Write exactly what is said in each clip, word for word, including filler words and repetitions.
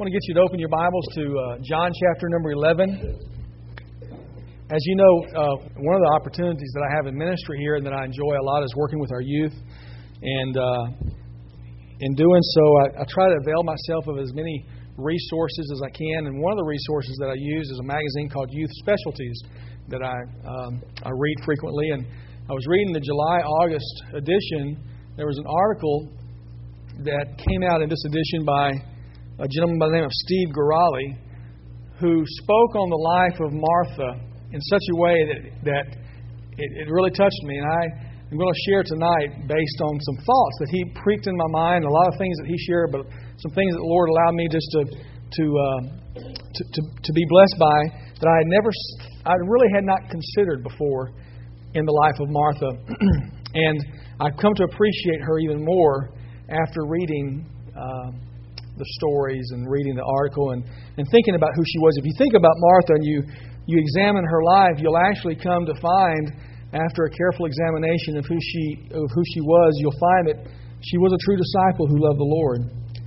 I want to get you to open your Bibles to uh, John chapter number eleven. As you know, uh, one of the opportunities that I have in ministry here and that I enjoy a lot is working with our youth. And uh, in doing so, I, I try to avail myself of as many resources as I can. And one of the resources that I use is a magazine called Youth Specialties that I, um, I read frequently. And I was reading the July-August edition. There was an article that came out in this edition by a gentleman by the name of Steve Gorali, who spoke on the life of Martha in such a way that, that it, it really touched me. And I am going to share tonight based on some thoughts that he pricked in my mind, a lot of things that he shared, but some things that the Lord allowed me just to to uh, to, to, to be blessed by that I had never, I really had not considered before in the life of Martha. And I've come to appreciate her even more after reading uh, the stories and reading the article and, and thinking about who she was. If you think about Martha and you, you examine her life, you'll actually come to find, after a careful examination of who she of who she was, you'll find that she was a true disciple who loved the Lord.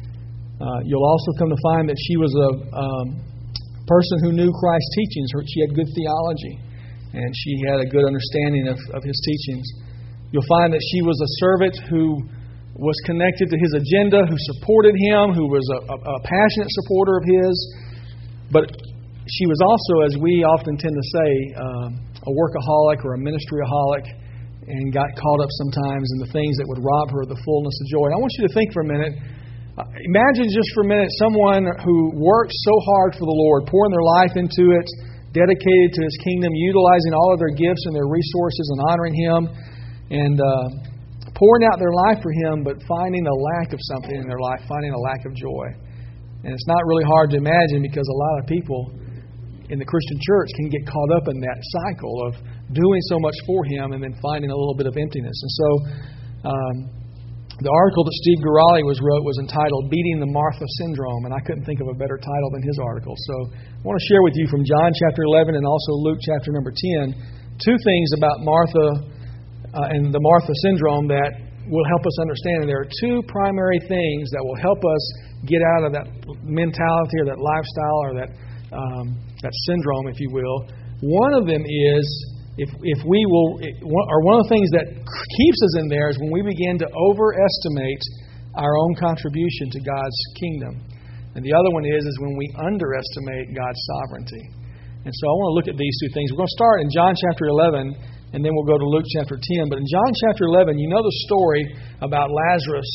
Uh, you'll also come to find that she was a um, person who knew Christ's teachings. She had good theology, and she had a good understanding of, of His teachings. You'll find that she was a servant who was connected to His agenda, who supported Him, who was a, a, a passionate supporter of His. But she was also, as we often tend to say, um, a workaholic or a ministryaholic, and got caught up sometimes in the things that would rob her of the fullness of joy. And I want you to think for a minute. Uh, imagine just for a minute someone who works so hard for the Lord, pouring their life into it, dedicated to His kingdom, utilizing all of their gifts and their resources and honoring Him, and uh, pouring out their life for Him, but finding a lack of something in their life, finding a lack of joy. And it's not really hard to imagine because a lot of people in the Christian church can get caught up in that cycle of doing so much for Him and then finding a little bit of emptiness. And so um, the article that Steve Gorali was wrote was entitled Beating the Martha Syndrome, and I couldn't think of a better title than his article. So I want to share with you from John chapter eleven and also Luke chapter number ten two things about Martha Uh, and the Martha syndrome that will help us understand. And there are two primary things that will help us get out of that mentality or that lifestyle or that um, that syndrome, if you will. One of them is, if if we will, or one of the things that keeps us in there is when we begin to overestimate our own contribution to God's kingdom. And the other one is, is when we underestimate God's sovereignty. And so I want to look at these two things. We're going to start in John chapter eleven, and then we'll go to Luke chapter ten. But in John chapter eleven, you know the story about Lazarus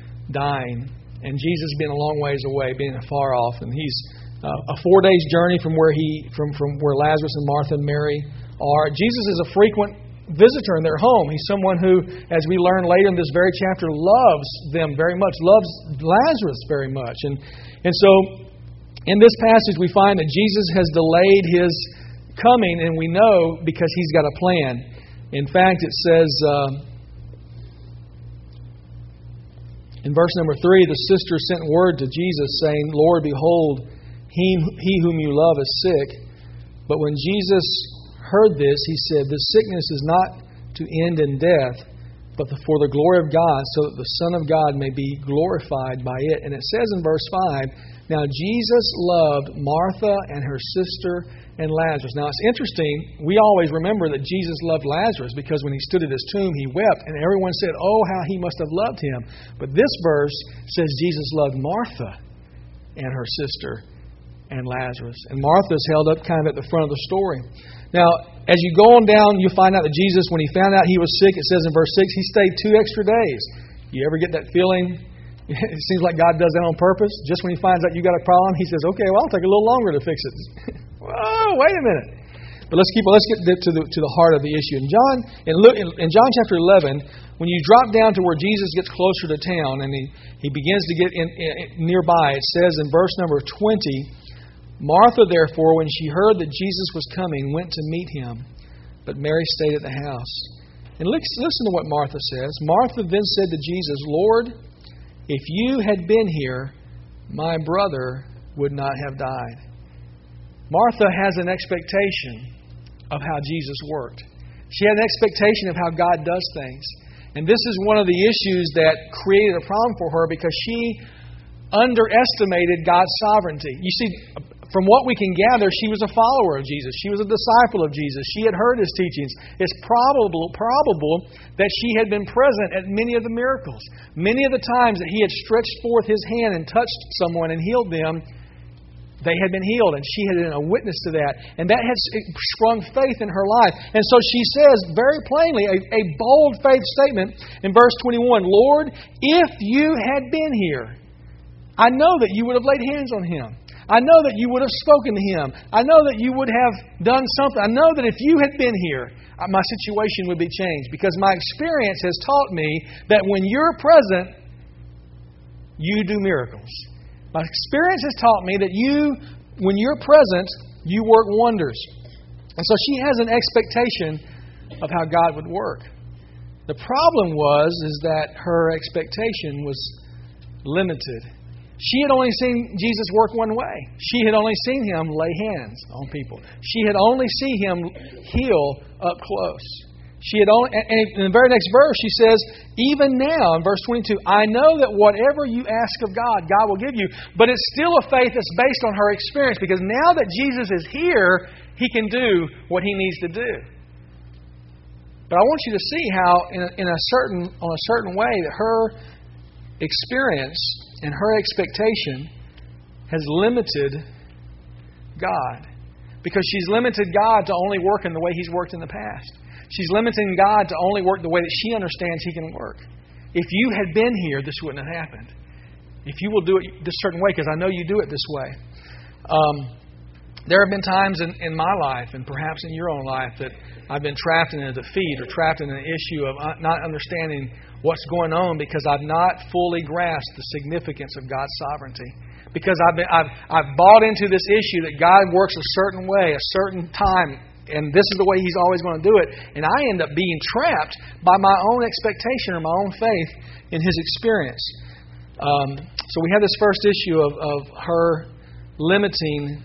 dying and Jesus being a long ways away, being far off. And he's uh, a four days journey from where he from, from where Lazarus and Martha and Mary are. Jesus is a frequent visitor in their home. He's someone who, as we learn later in this very chapter, loves them very much, loves Lazarus very much. And and so in this passage we find that Jesus has delayed His coming, and we know because He's got a plan. In fact, it says uh, in verse number three, the sister sent word to Jesus saying, Lord, behold, he, he whom you love is sick. But when Jesus heard this, He said, this sickness is not to end in death, but for the glory of God, so that the Son of God may be glorified by it. And it says in verse five, now Jesus loved Martha and her sister and Lazarus. Now it's interesting, we always remember that Jesus loved Lazarus because when He stood at His tomb, He wept, and everyone said, oh, how He must have loved him. But this verse says Jesus loved Martha and her sister and Lazarus. And Martha's held up kind of at the front of the story. Now, as you go on down, you find out that Jesus, when He found out He was sick, it says in verse six, He stayed two extra days. You ever get that feeling? It seems like God does that on purpose. Just when He finds out you got a problem, He says, okay, well, I'll take a little longer to fix it. Whoa, wait a minute. But let's keep let's get to the to the heart of the issue. In John in, Luke, in John chapter eleven, when you drop down to where Jesus gets closer to town and he, he begins to get in, in, nearby, it says in verse number twenty, Martha, therefore, when she heard that Jesus was coming, went to meet Him, but Mary stayed at the house. And listen to what Martha says. Martha then said to Jesus, Lord, if you had been here, my brother would not have died. Martha has an expectation of how Jesus worked. She had an expectation of how God does things. And this is one of the issues that created a problem for her because she underestimated God's sovereignty. You see, from what we can gather, she was a follower of Jesus. She was a disciple of Jesus. She had heard His teachings. It's probable, probable that she had been present at many of the miracles. Many of the times that He had stretched forth His hand and touched someone and healed them, they had been healed, and she had been a witness to that. And that had sprung faith in her life. And so she says very plainly, a, a bold faith statement in verse twenty-one, Lord, if You had been here, I know that You would have laid hands on him. I know that You would have spoken to him. I know that You would have done something. I know that if You had been here, my situation would be changed. Because my experience has taught me that when You're present, You do miracles. My experience has taught me that You, when You're present, You work wonders. And so she has an expectation of how God would work. The problem was is that her expectation was limited. She had only seen Jesus work one way. She had only seen Him lay hands on people. She had only seen Him heal up close. She had only, and in the very next verse, she says, even now, in verse twenty-two, I know that whatever you ask of God, God will give you. But it's still a faith that's based on her experience, because now that Jesus is here, He can do what He needs to do. But I want you to see how, in a, in a certain, on a certain way, that her experience and her expectation has limited God. Because she's limited God to only work in the way He's worked in the past. She's limiting God to only work the way that she understands He can work. If You had been here, this wouldn't have happened. If You will do it this certain way, because I know You do it this way. Um, there have been times in, in my life, and perhaps in your own life, that I've been trapped in a defeat or trapped in an issue of not understanding what's going on because I've not fully grasped the significance of God's sovereignty. Because I've been, I've, I've bought into this issue that God works a certain way, a certain time, and this is the way He's always going to do it. And I end up being trapped by my own expectation or my own faith in His experience. Um, so we have this first issue of, of her limiting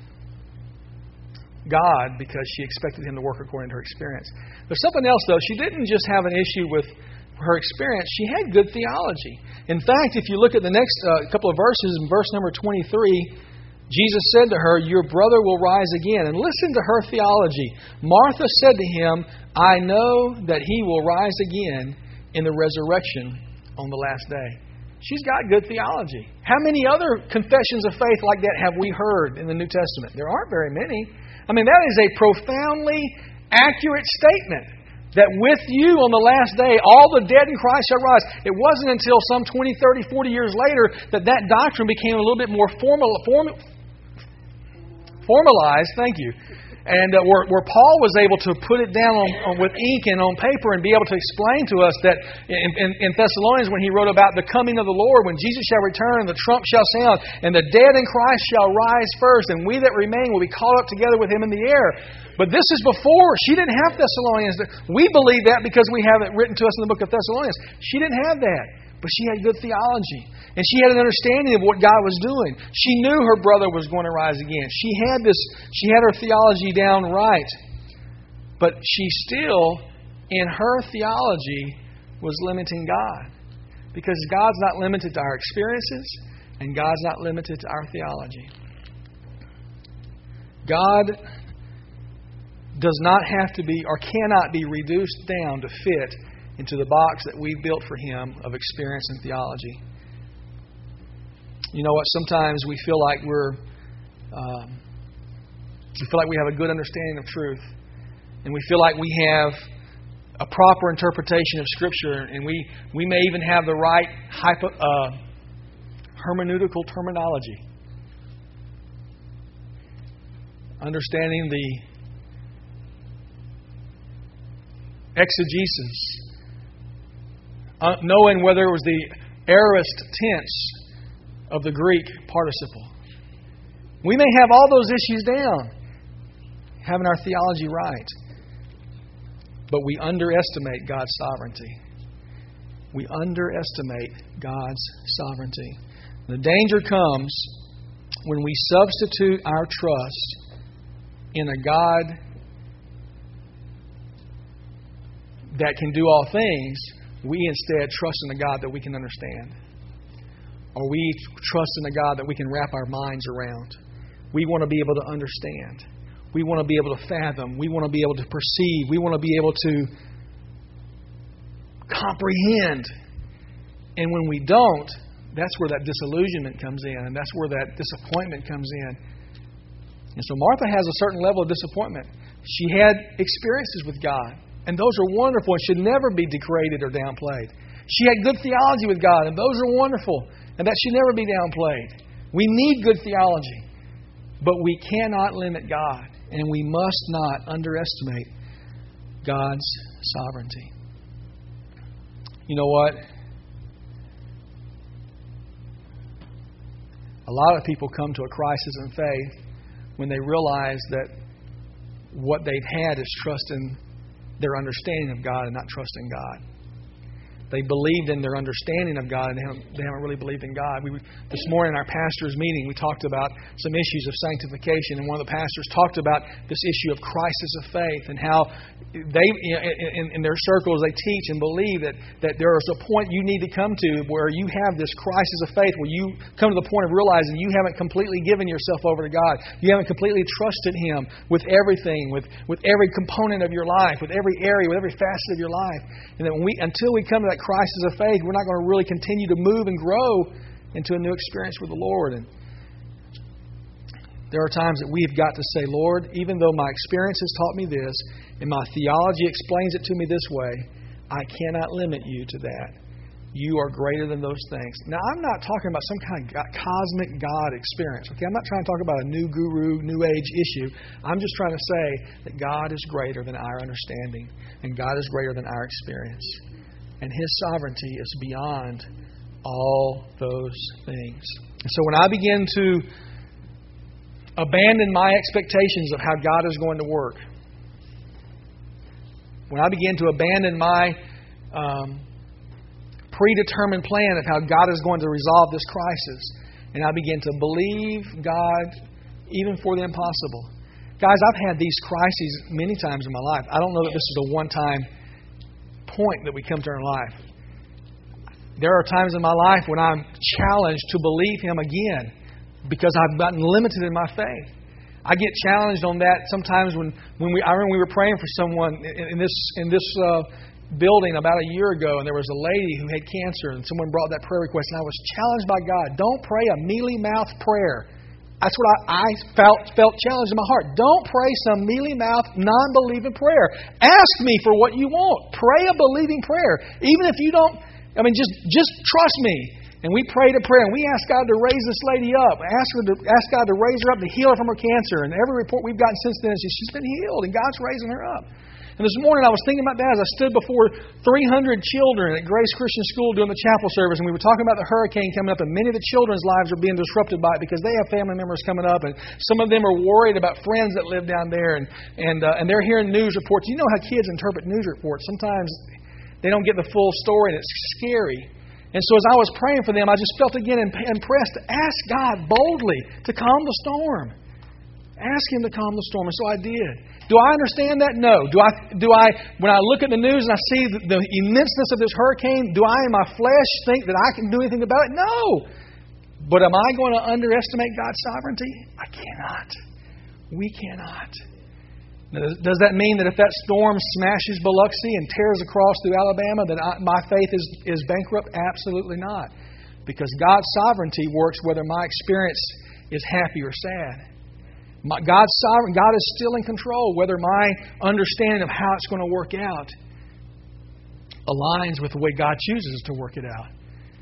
God because she expected Him to work according to her experience. There's something else, though. She didn't just have an issue with her experience. She had good theology. In fact, if you look at the next uh, couple of verses, in verse number twenty-three, Jesus said to her, your brother will rise again. And listen to her theology. Martha said to Him, I know that He will rise again in the resurrection on the last day. She's got good theology. How many other confessions of faith like that have we heard in the New Testament? There aren't very many. I mean, that is a profoundly accurate statement. That with You on the last day, all the dead in Christ shall rise. It wasn't until some twenty, thirty, forty years later that that doctrine became a little bit more formal, form, formalized. Thank you. And uh, where, where Paul was able to put it down on, on, with ink and on paper and be able to explain to us that in, in, in Thessalonians when he wrote about the coming of the Lord, when Jesus shall return and the trump shall sound and the dead in Christ shall rise first and we that remain will be caught up together with Him in the air. But this is before. She didn't have Thessalonians. We believe that because we have it written to us in the book of Thessalonians. She didn't have that. But she had good theology. And she had an understanding of what God was doing. She knew her brother was going to rise again. She had this, she had her theology down right. But she still, in her theology, was limiting God. Because God's not limited to our experiences, and God's not limited to our theology. God does not have to be or cannot be reduced down to fit into the box that we've built for Him of experience and theology. You know what? Sometimes we feel like we're, um, we feel like we have a good understanding of truth, and we feel like we have a proper interpretation of Scripture, and we we may even have the right hypo, uh, hermeneutical terminology, understanding the exegesis. Uh, knowing whether it was the aorist tense of the Greek participle. We may have all those issues down, having our theology right, but we underestimate God's sovereignty. We underestimate God's sovereignty. The danger comes when we substitute our trust in a God that can do all things. We instead trust in a God that we can understand. Are we trusting a God that we can wrap our minds around? We want to be able to understand. We want to be able to fathom. We want to be able to perceive. We want to be able to comprehend. And when we don't, that's where that disillusionment comes in, and that's where that disappointment comes in. And so Martha has a certain level of disappointment. She had experiences with God, and those are wonderful and should never be degraded or downplayed. She had good theology with God, and those are wonderful, and that should never be downplayed. We need good theology, but we cannot limit God, and we must not underestimate God's sovereignty. You know what? A lot of people come to a crisis in faith when they realize that what they've had is trust in their understanding of God and not trust in God. They believed in their understanding of God, and they haven't, they haven't really believed in God. We, this morning in our pastor's meeting, we talked about some issues of sanctification, and one of the pastors talked about this issue of crisis of faith and how they, in, in their circles, they teach and believe that, that there is a point you need to come to where you have this crisis of faith, where you come to the point of realizing you haven't completely given yourself over to God. You haven't completely trusted Him with everything, with, with every component of your life, with every area, with every facet of your life. And that when we, until we come to that crisis of faith, we're not going to really continue to move and grow into a new experience with the Lord. And there are times that we've got to say, Lord, even though my experience has taught me this, and my theology explains it to me this way, I cannot limit you to that. You are greater than those things. Now, I'm not talking about some kind of cosmic God experience. Okay, I'm not trying to talk about a new guru, new age issue. I'm just trying to say that God is greater than our understanding, and God is greater than our experience. And His sovereignty is beyond all those things. And so when I begin to abandon my expectations of how God is going to work, when I begin to abandon my um, predetermined plan of how God is going to resolve this crisis, and I begin to believe God even for the impossible. Guys, I've had these crises many times in my life. I don't know that this is a one-time point that we come to in our life. There are times in my life when I'm challenged to believe Him again because I've gotten limited in my faith. I get challenged on that sometimes when, when we I remember we were praying for someone in, in this in this uh, building about a year ago, and there was a lady who had cancer, and someone brought that prayer request, and I was challenged by God. Don't pray a mealy-mouthed prayer. That's what I, I felt felt challenged in my heart. Don't pray some mealy-mouthed, non-believing prayer. Ask me for what you want. Pray a believing prayer. Even if you don't, I mean, just, just trust me. And we prayed a prayer, and we asked God to raise this lady up. Ask her to ask God to raise her up, to heal her from her cancer. And every report we've gotten since then is she's been healed, and God's raising her up. And this morning I was thinking about that as I stood before three hundred children at Grace Christian School doing the chapel service, and we were talking about the hurricane coming up, and many of the children's lives are being disrupted by it because they have family members coming up, and some of them are worried about friends that live down there, and and uh, and they're hearing news reports. You know how kids interpret news reports. Sometimes they don't get the full story, and it's scary. And so as I was praying for them, I just felt again impressed to ask God boldly to calm the storm. Ask Him to calm the storm. And so I did. Do I understand that? No. Do I, do I, when I look at the news and I see the, the immenseness of this hurricane, do I in my flesh think that I can do anything about it? No. But am I going to underestimate God's sovereignty? I cannot. We cannot. Now, does that mean that if that storm smashes Biloxi and tears across through Alabama, that I, my faith is, is bankrupt? Absolutely not. Because God's sovereignty works whether my experience is happy or sad. My, God's sovereign. God is still in control, whether my understanding of how it's going to work out aligns with the way God chooses to work it out.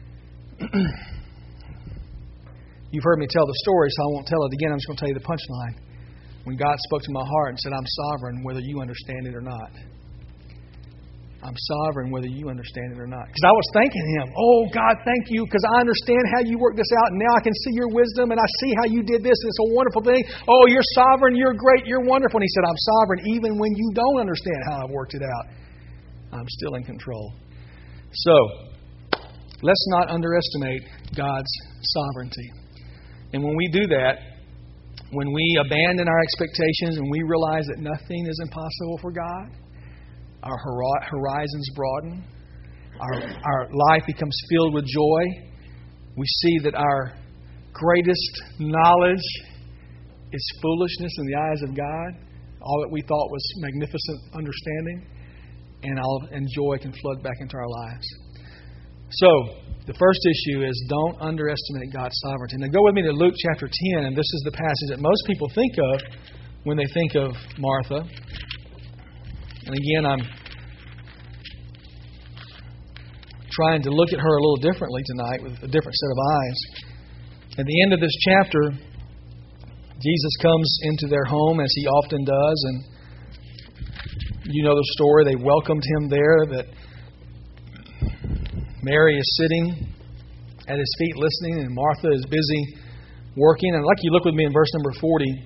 You've heard me tell the story, so I won't tell it again. I'm just going to tell you the punchline. When God spoke to my heart and said, I'm sovereign whether you understand it or not. I'm sovereign whether you understand it or not. Because I was thanking Him. Oh, God, thank you, because I understand how you work this out. And now I can see your wisdom, and I see how you did this. And it's a wonderful thing. Oh, you're sovereign. You're great. You're wonderful. And He said, I'm sovereign even when you don't understand how I've worked it out. I'm still in control. So, let's not underestimate God's sovereignty. And when we do that, when we abandon our expectations and we realize that nothing is impossible for God, our horizons broaden, our, our life becomes filled with joy, we see that our greatest knowledge is foolishness in the eyes of God. All that we thought was magnificent understanding and all and joy can flood back into our lives. So, the first issue is don't underestimate God's sovereignty. Now go with me to Luke chapter ten, and this is the passage that most people think of when they think of Martha. And again, I'm trying to look at her a little differently tonight with a different set of eyes. At the end of this chapter, Jesus comes into their home as He often does, and you know the story. They welcomed Him there, that Mary is sitting at His feet listening, and Martha is busy working. And I'd like you to look with me in verse number forty.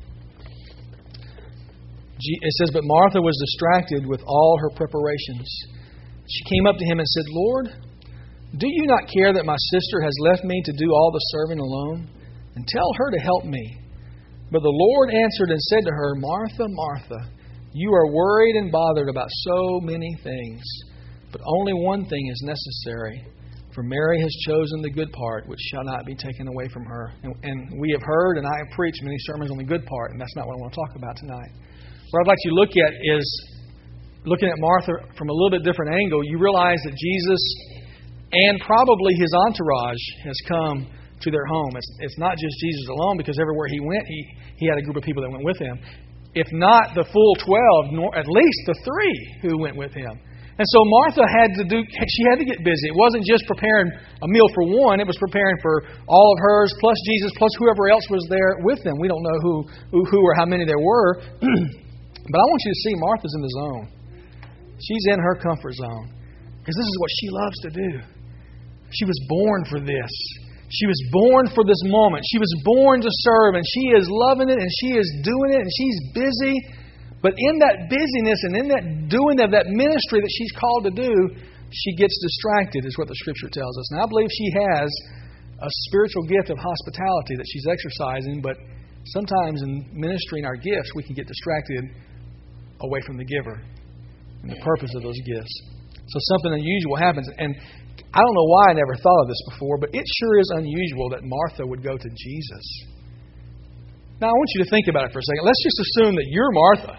It says, "But Martha was distracted with all her preparations. She came up to Him and said, 'Lord, do you not care that my sister has left me to do all the serving alone? And tell her to help me.' But the Lord answered and said to her, 'Martha, Martha, you are worried and bothered about so many things, but only one thing is necessary. For Mary has chosen the good part, which shall not be taken away from her.'" And, and we have heard, and I have preached many sermons on the good part, and that's not what I want to talk about tonight. What I'd like you to look at is, looking at Martha from a little bit different angle, you realize that Jesus and probably His entourage has come to their home. It's, it's not just Jesus alone, because everywhere He went, he, he had a group of people that went with Him. If not the full twelve, nor at least the three who went with Him. And so Martha had to do, she had to get busy. It wasn't just preparing a meal for one, it was preparing for all of hers, plus Jesus, plus whoever else was there with them. We don't know who, who, who or how many there were. But I want you to see Martha's in the zone. She's in her comfort zone. Because this is what she loves to do. She was born for this. She was born for this moment. She was born to serve, and she is loving it, and she is doing it, and she's busy. But in that busyness and in that doing of that ministry that she's called to do, she gets distracted, is what the Scripture tells us. And I believe she has a spiritual gift of hospitality that she's exercising, but sometimes in ministering our gifts, we can get distracted away from the giver and the purpose of those gifts. So something unusual happens. And I don't know why I never thought of this before, but it sure is unusual that Martha would go to Jesus. Now, I want you to think about it for a second. Let's just assume that you're Martha.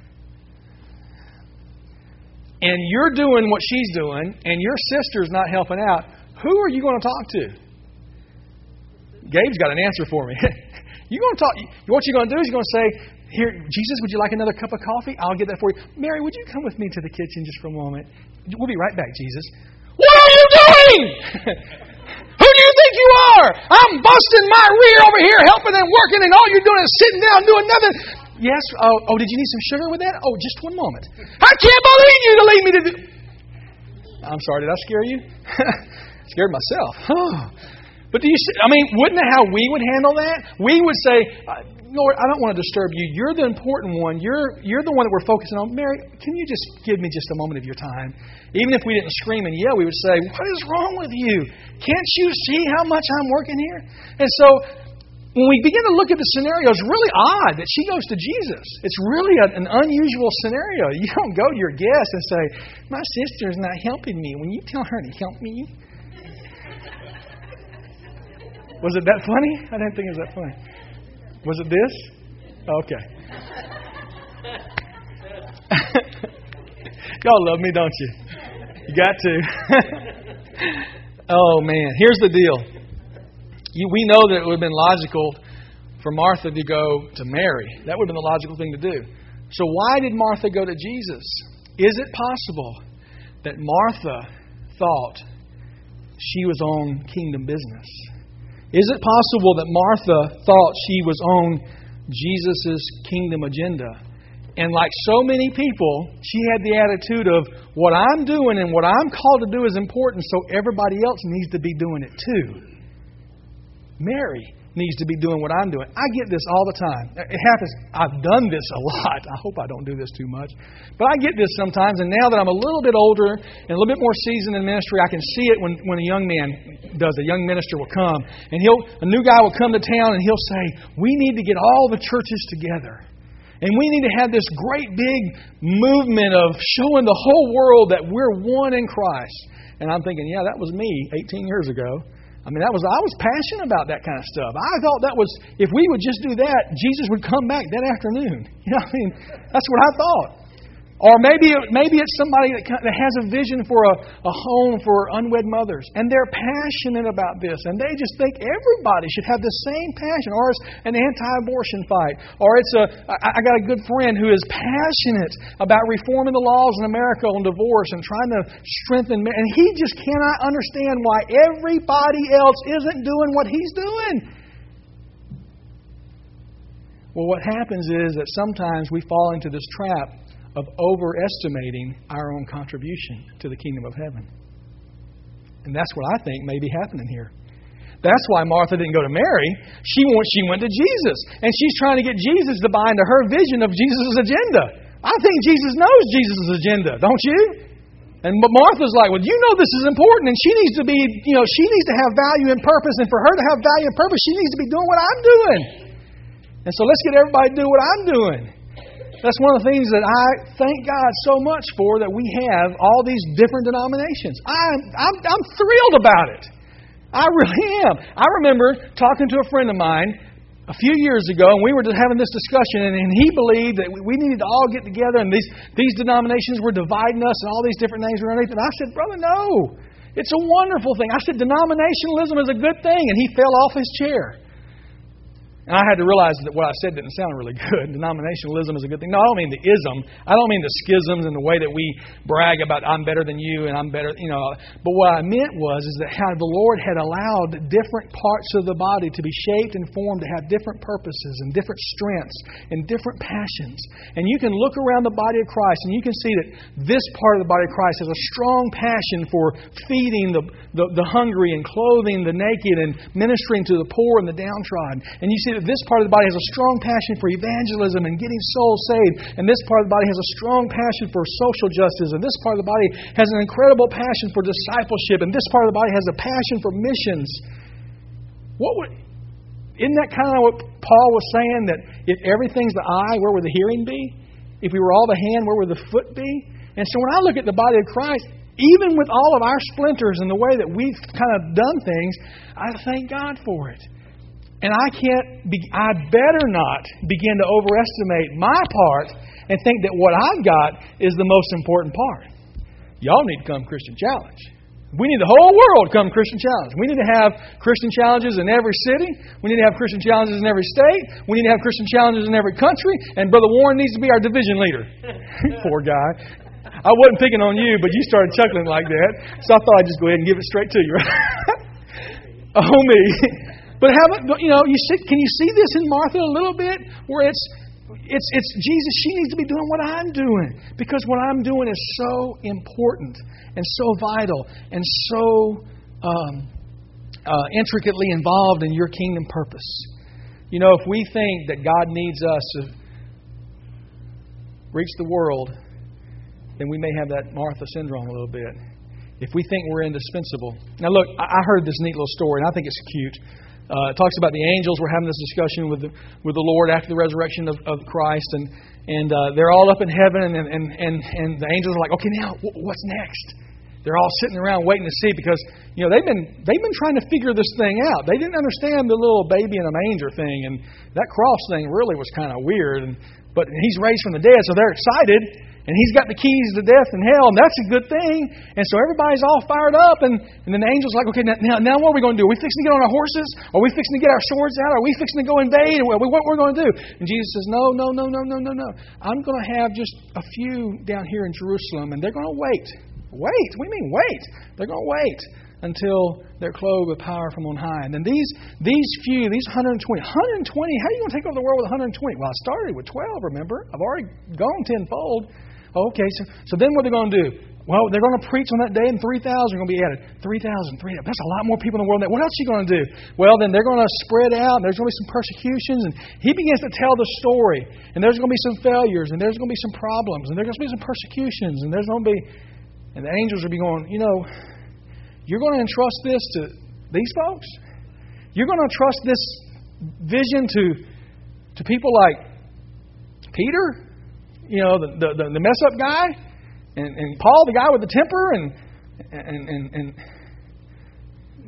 And you're doing what she's doing, and your sister's not helping out. Who are you going to talk to? Gabe's got an answer for me. You're going to talk. What you're going to do is you're going to say, "Here, Jesus, would you like another cup of coffee? I'll get that for you. Mary, would you come with me to the kitchen just for a moment? We'll be right back, Jesus." What are you doing? Who do you think you are? I'm busting my rear over here, helping and working, and all you're doing is sitting down doing nothing. Yes. Oh, oh, did you need some sugar with that? Oh, just one moment. I can't believe you to leave me to do. I'm sorry. Did I scare you? Scared myself. Oh. But do you see, I mean, wouldn't that how we would handle that? We would say, "Lord, I don't want to disturb you. You're the important one. You're you're the one that we're focusing on. Mary, can you just give me just a moment of your time?" Even if we didn't scream and yell, we would say, "What is wrong with you? Can't you see how much I'm working here?" And so when we begin to look at the scenario, it's really odd that she goes to Jesus. It's really a, an unusual scenario. You don't go to your guest and say, "My sister's not helping me. When you tell her to help me." Was it that funny? I didn't think it was that funny. Was it this? Okay. Y'all love me, don't you? You got to. Oh, man. Here's the deal. You, we know that it would have been logical for Martha to go to Mary. That would have been the logical thing to do. So why did Martha go to Jesus? Is it possible that Martha thought she was on kingdom business? Is it possible that Martha thought she was on Jesus' kingdom agenda? And like so many people, she had the attitude of, what I'm doing and what I'm called to do is important, so everybody else needs to be doing it too. Mary needs to be doing what I'm doing. I get this all the time. It happens. I've done this a lot. I hope I don't do this too much. But I get this sometimes, and now that I'm a little bit older and a little bit more seasoned in ministry, I can see it when, when a young man does. A young minister will come, and he'll a new guy will come to town, and he'll say, "We need to get all the churches together. And we need to have this great big movement of showing the whole world that we're one in Christ." And I'm thinking, yeah, that was me eighteen years ago. I mean, that was I was passionate about that kind of stuff. I thought that was, if we would just do that, Jesus would come back that afternoon. You know, I mean, that's what I thought. Or maybe maybe it's somebody that that has a vision for a, a home for unwed mothers, and they're passionate about this, and they just think everybody should have the same passion. Or it's an anti-abortion fight, or it's a I, I got a good friend who is passionate about reforming the laws in America on divorce and trying to strengthen, and he just cannot understand why everybody else isn't doing what he's doing. Well, what happens is that sometimes we fall into this trap of overestimating our own contribution to the kingdom of heaven. And that's what I think may be happening here. That's why Martha didn't go to Mary. She went, she went to Jesus. And she's trying to get Jesus to buy into her vision of Jesus' agenda. I think Jesus knows Jesus' agenda, don't you? And Martha's like, well, you know this is important, and she needs to be, you know, she needs to have value and purpose. And for her to have value and purpose, she needs to be doing what I'm doing. And so let's get everybody to do what I'm doing. That's one of the things that I thank God so much for, that we have all these different denominations. I'm, I'm, I'm thrilled about it. I really am. I remember talking to a friend of mine a few years ago, and we were just having this discussion, and, and he believed that we needed to all get together, and these, these denominations were dividing us, and all these different names were underneath. And I said, brother, no. It's a wonderful thing. I said, denominationalism is a good thing. And he fell off his chair. And I had to realize that what I said didn't sound really good. Denominationalism is a good thing. No, I don't mean the ism. I don't mean the schisms and the way that we brag about I'm better than you and I'm better, you know. But what I meant was is that how the Lord had allowed different parts of the body to be shaped and formed to have different purposes and different strengths and different passions. And you can look around the body of Christ and you can see that this part of the body of Christ has a strong passion for feeding the, the, the hungry and clothing the naked and ministering to the poor and the downtrodden. And you see that this part of the body has a strong passion for evangelism and getting souls saved. And this part of the body has a strong passion for social justice. And this part of the body has an incredible passion for discipleship. And this part of the body has a passion for missions. What would, isn't that kind of what Paul was saying? That if everything's the eye, where would the hearing be? If we were all the hand, where would the foot be? And so when I look at the body of Christ, even with all of our splinters and the way that we've kind of done things, I thank God for it. And I can't, be, I better not begin to overestimate my part and think that what I've got is the most important part. Y'all need to come Christian Challenge. We need the whole world to come Christian Challenge. We need to have Christian challenges in every city. We need to have Christian challenges in every state. We need to have Christian challenges in every country. And Brother Warren needs to be our division leader. Poor guy. I wasn't picking on you, but you started chuckling like that. So I thought I'd just go ahead and give it straight to you. Oh, me. But haven't you know? You see, can you see this in Martha a little bit, where it's it's it's Jesus? She needs to be doing what I'm doing, because what I'm doing is so important and so vital and so um, uh, intricately involved in your kingdom purpose. You know, if we think that God needs us to reach the world, then we may have that Martha syndrome a little bit. If we think we're indispensable. Now, look, I heard this neat little story, and I think it's cute. Uh, it talks about the angels were having this discussion with the, with the Lord after the resurrection of, of Christ, and and uh, they're all up in heaven, and, and and and the angels are like, okay, now what's next? They're all sitting around waiting to see, because you know they've been they've been trying to figure this thing out. They didn't understand the little baby in a manger thing, and that cross thing really was kind of weird. And but he's raised from the dead, so they're excited. And he's got the keys to death and hell, and that's a good thing. And so everybody's all fired up. And, and then the angel's like, okay, now, now what are we going to do? Are we fixing to get on our horses? Are we fixing to get our swords out? Are we fixing to go invade? What are we going to do? And Jesus says, no, no, no, no, no, no, no. I'm going to have just a few down here in Jerusalem, and they're going to wait. Wait? What do you mean wait? They're going to wait until they're clothed with power from on high. And then these these few, these one hundred twenty, one hundred twenty, how are you going to take over the world with one hundred twenty? Well, I started with twelve, remember? I've already gone tenfold. Okay, so so then what are they going to do? Well, they're going to preach on that day, and three thousand are going to be added. three thousand, three thousand. That's a lot more people in the world. What else are you going to do? Well, then they're going to spread out, and there's going to be some persecutions. And he begins to tell the story. And there's going to be some failures, and there's going to be some problems, and there's going to be some persecutions, and there's going to be... And the angels will be going, you know, you're going to entrust this to these folks? You're going to entrust this vision to to people like Peter? You know, the, the, the mess up guy, and, and Paul, the guy with the temper, and and, and, and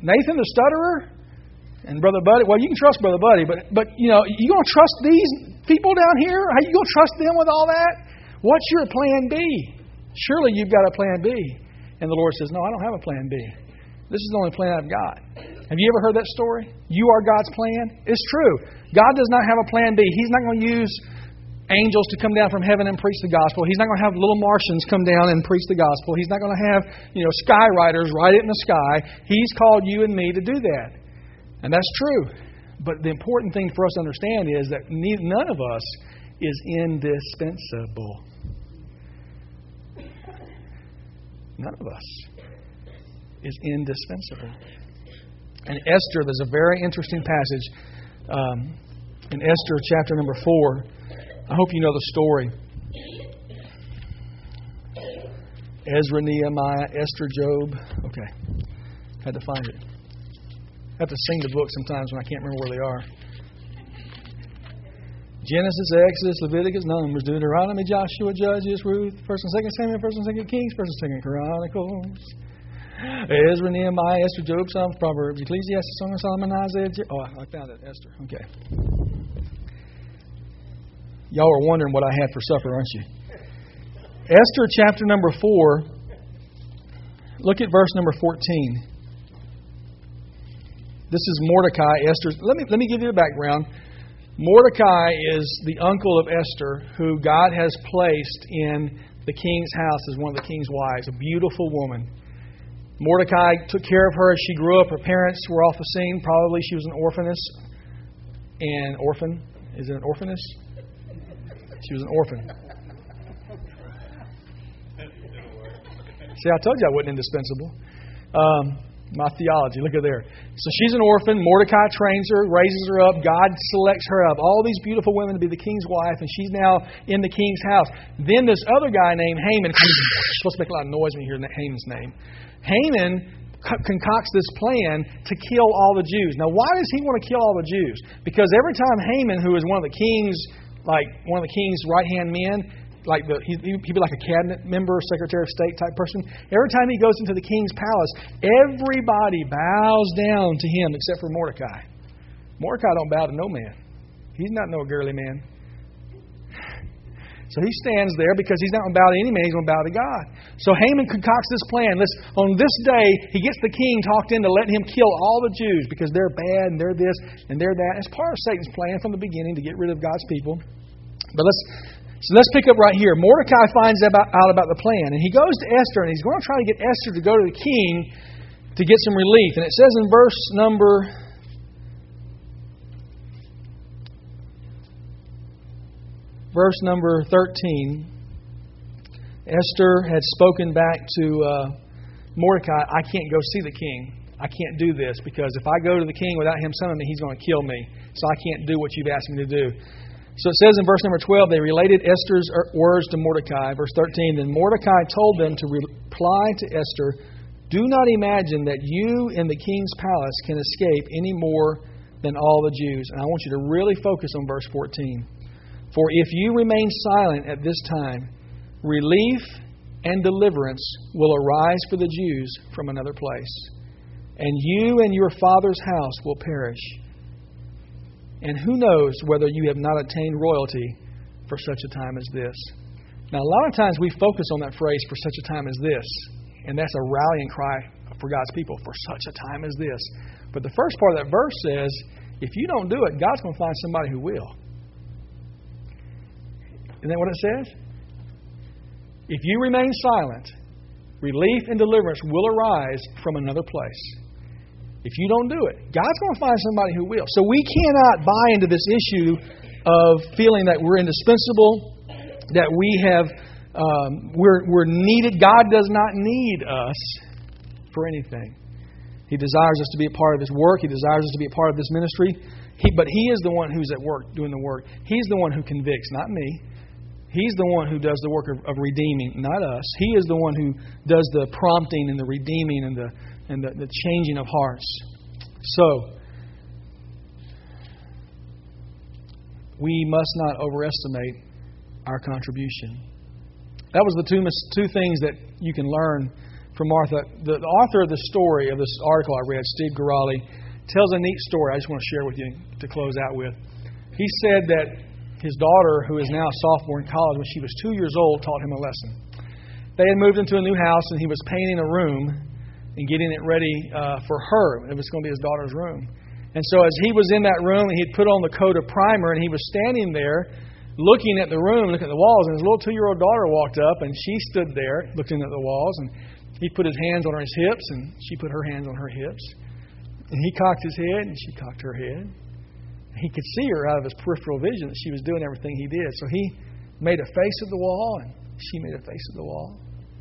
Nathan the stutterer and Brother Buddy. Well, you can trust Brother Buddy, but, but you know, you going to trust these people down here? How you going to trust them with all that? What's your plan B? Surely you've got a plan B. And the Lord says, no, I don't have a plan B. This is the only plan I've got. Have you ever heard that story? You are God's plan? It's true. God does not have a plan B. He's not going to use angels to come down from heaven and preach the gospel. He's not going to have little Martians come down and preach the gospel. He's not going to have, you know, skywriters write it in the sky. He's called you and me to do that. And that's true. But the important thing for us to understand is that none of us is indispensable. None of us is indispensable. And Esther, there's a very interesting passage um, in Esther chapter number four. I hope you know the story. Ezra, Nehemiah, Esther, Job. Okay. Had to find it. I have to sing the book sometimes when I can't remember where they are. Genesis, Exodus, Leviticus, Numbers, Deuteronomy, Joshua, Judges, Ruth, First and Second Samuel, First and Second Kings, First and Second Chronicles, Ezra, Nehemiah, Esther, Job, Psalms, Proverbs, Ecclesiastes, Song of Solomon, Isaiah. Je- oh, I found it. Esther. Okay. Y'all are wondering what I had for supper, aren't you? Esther chapter number four. Look at verse number fourteen. This is Mordecai, Esther's. Let me let me give you the background. Mordecai is the uncle of Esther, who God has placed in the king's house as one of the king's wives, a beautiful woman. Mordecai took care of her as she grew up. Her parents were off the scene. Probably she was an orphaness. An orphan? Is it an orphaness? She was an orphan. See, I told you I wasn't indispensable. Um, my theology, look at there. So she's an orphan. Mordecai trains her, raises her up. God selects her up. All these beautiful women to be the king's wife, and she's now in the king's house. Then this other guy named Haman, supposed to make a lot of noise when you hear Haman's name. Haman concocts this plan to kill all the Jews. Now, why does he want to kill all the Jews? Because every time Haman, who is one of the king's, like one of the king's right-hand men, like the, he, he'd be like a cabinet member, secretary of state type person. Every time he goes into the king's palace, everybody bows down to him except for Mordecai. Mordecai don't bow to no man. He's not no girly man. So he stands there because he's not going to bow to any man. He's going to bow to God. So Haman concocts this plan. This, on this day, he gets the king talked into letting him kill all the Jews because they're bad and they're this and they're that. It's part of Satan's plan from the beginning to get rid of God's people. But let's so let's pick up right here. Mordecai finds about, out about the plan, and he goes to Esther, and he's going to try to get Esther to go to the king to get some relief. And it says in verse number Verse number thirteen, Esther had spoken back to uh, Mordecai, I can't go see the king. I can't do this because if I go to the king without him summoning me, he's going to kill me. So I can't do what you've asked me to do. So it says in verse number twelve, they related Esther's words to Mordecai. Verse thirteen, then Mordecai told them to reply to Esther, do not imagine that you in the king's palace can escape any more than all the Jews. And I want you to really focus on verse fourteen. For if you remain silent at this time, relief and deliverance will arise for the Jews from another place, and you and your father's house will perish. And who knows whether you have not attained royalty for such a time as this. Now, a lot of times we focus on that phrase, for such a time as this, and that's a rallying cry for God's people, for such a time as this. But the first part of that verse says, if you don't do it, God's going to find somebody who will. Isn't that what it says? If you remain silent, relief and deliverance will arise from another place. If you don't do it, God's going to find somebody who will. So we cannot buy into this issue of feeling that we're indispensable, that we have, um, we're, we're needed. God does not need us for anything. He desires us to be a part of His work. He desires us to be a part of this ministry. He, but He is the one who's at work doing the work. He's the one who convicts, not me. He's the one who does the work of, of redeeming, not us. He is the one who does the prompting and the redeeming and the and the, the changing of hearts. So, we must not overestimate our contribution. That was the two, two things that you can learn from Martha. The, the author of the story of this article I read, Steve Gorali, tells a neat story I just want to share with you to close out with. He said that his daughter, who is now a sophomore in college, when she was two years old, taught him a lesson. They had moved into a new house, and he was painting a room and getting it ready uh, for her. It was going to be his daughter's room. And so as he was in that room, and he'd put on the coat of primer, and he was standing there looking at the room, looking at the walls, and his little two-year-old daughter walked up, and she stood there looking at the walls, and he put his hands on her hips, and she put her hands on her hips. And he cocked his head, and she cocked her head. He could see her out of his peripheral vision that she was doing everything he did. So he made a face at the wall, and she made a face at the wall.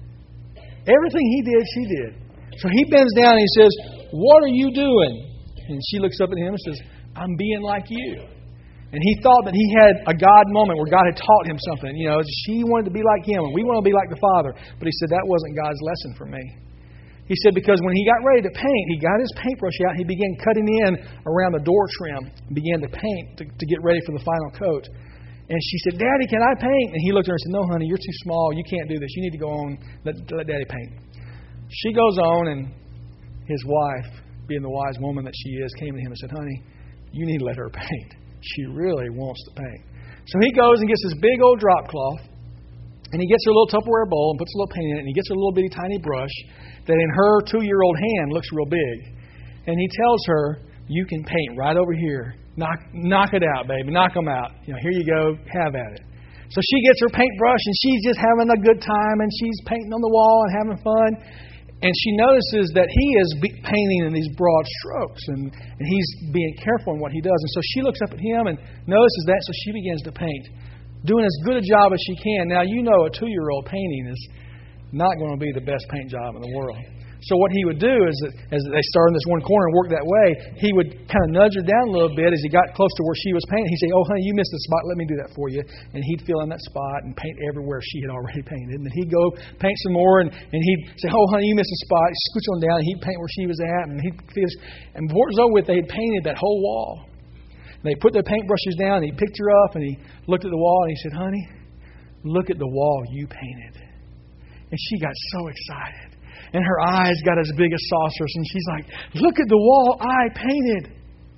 Everything he did, she did. So he bends down and he says, "What are you doing?" And she looks up at him and says, "I'm being like you." And he thought that he had a God moment where God had taught him something. You know, she wanted to be like him, and we want to be like the Father. But he said, that wasn't God's lesson for me. He said, because when he got ready to paint, he got his paintbrush out, and he began cutting in around the door trim, and began to paint to, to get ready for the final coat. And she said, "Daddy, can I paint?" And he looked at her and said, "No, honey, you're too small. You can't do this. You need to go on. Let, let Daddy paint." She goes on, and his wife, being the wise woman that she is, came to him and said, "Honey, you need to let her paint. She really wants to paint." So he goes and gets this big old drop cloth, and he gets her a little Tupperware bowl and puts a little paint in it, and he gets her a little bitty tiny brush that in her two-year-old hand looks real big. And he tells her, "You can paint right over here. Knock knock it out, baby. Knock them out. You know, here you go. Have at it." So she gets her paintbrush, and she's just having a good time, and she's painting on the wall and having fun. And she notices that he is painting in these broad strokes, and, and he's being careful in what he does. And so she looks up at him and notices that, so she begins to paint, doing as good a job as she can. Now, you know a two-year-old painting is not going to be the best paint job in the world. So what he would do is that as they started in this one corner and worked that way, he would kind of nudge her down a little bit as he got close to where she was painting. He'd say, "Oh, honey, you missed a spot. Let me do that for you." And he'd fill in that spot and paint everywhere she had already painted. And then he'd go paint some more, and, and he'd say, "Oh, honey, you missed a spot." He'd scooch on down, and he'd paint where she was at. And he'd finish. And before it was over with, they had painted that whole wall. And they put their paintbrushes down, and he picked her up, and he looked at the wall, and he said, "Honey, look at the wall you painted." And she got so excited. And her eyes got as big as saucers. And she's like, "Look at the wall I painted."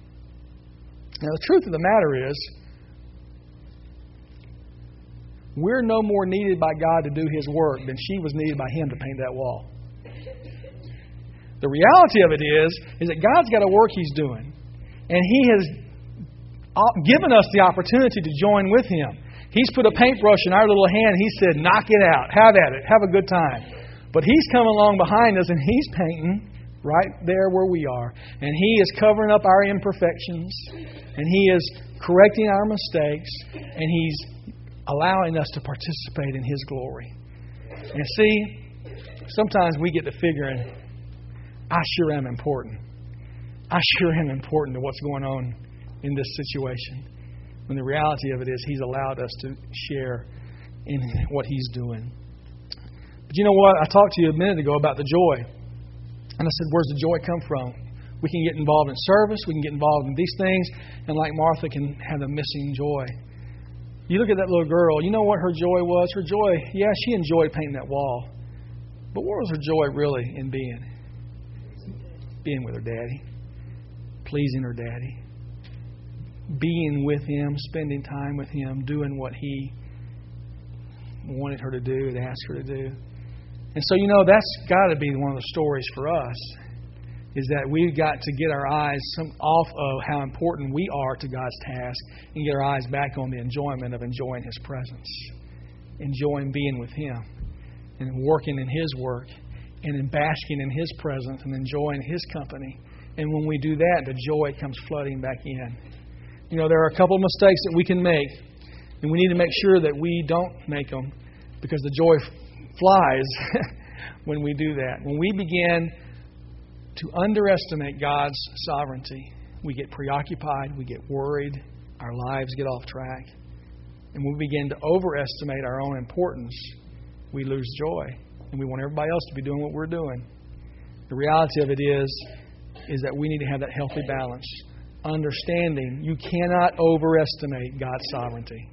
Now, the truth of the matter is, we're no more needed by God to do His work than she was needed by Him to paint that wall. The reality of it is, is that God's got a work He's doing. And He has given us the opportunity to join with Him. He's put a paintbrush in our little hand. He said, "Knock it out. Have at it. Have a good time." But He's coming along behind us, and He's painting right there where we are. And He is covering up our imperfections. And He is correcting our mistakes. And He's allowing us to participate in His glory. And see, sometimes we get to figuring, I sure am important. I sure am important to what's going on in this situation. When the reality of it is He's allowed us to share in what He's doing. But you know what? I talked to you a minute ago about the joy. And I said, where's the joy come from? We can get involved in service. We can get involved in these things. And like Martha, can have the missing joy. You look at that little girl. You know what her joy was? Her joy, yeah, she enjoyed painting that wall. But what was her joy really in being? Being with her daddy. Pleasing her daddy. Being with him. Spending time with him. Doing what he wanted her to do and asked her to do. And so, you know, that's got to be one of the stories for us, is that we've got to get our eyes some off of how important we are to God's task and get our eyes back on the enjoyment of enjoying His presence, enjoying being with Him and working in His work and in basking in His presence and enjoying His company. And when we do that, the joy comes flooding back in. You know, there are a couple of mistakes that we can make, and we need to make sure that we don't make them, because the joy flies when we do that. When we begin to underestimate God's sovereignty, we get preoccupied, we get worried, our lives get off track. And when we begin to overestimate our own importance, we lose joy. And we want everybody else to be doing what we're doing. The reality of it is, is that we need to have that healthy balance. Understanding you cannot overestimate God's sovereignty.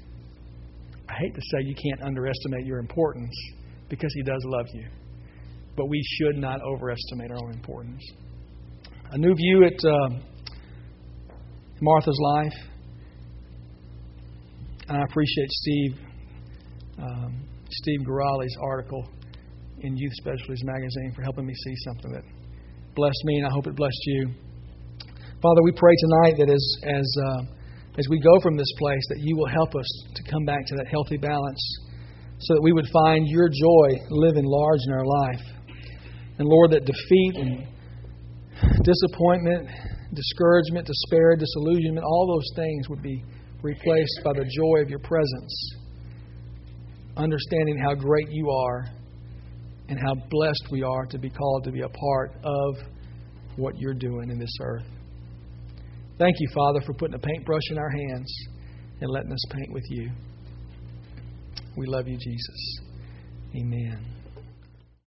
I hate to say you can't underestimate your importance, because He does love you. but we should not overestimate our own importance. A new view at uh, Martha's life. And I appreciate Steve um, Steve Gorali's article in Youth Specialties Magazine for helping me see something that blessed me, and I hope it blessed you. Father, we pray tonight that as as uh, as we go from this place, that you will help us to come back to that healthy balance, so that we would find your joy living large in our life. And Lord, that defeat and disappointment, discouragement, despair, disillusionment, all those things would be replaced by the joy of your presence, understanding how great you are and how blessed we are to be called to be a part of what you're doing in this earth. Thank you, Father, for putting a paintbrush in our hands and letting us paint with you. We love you, Jesus. Amen.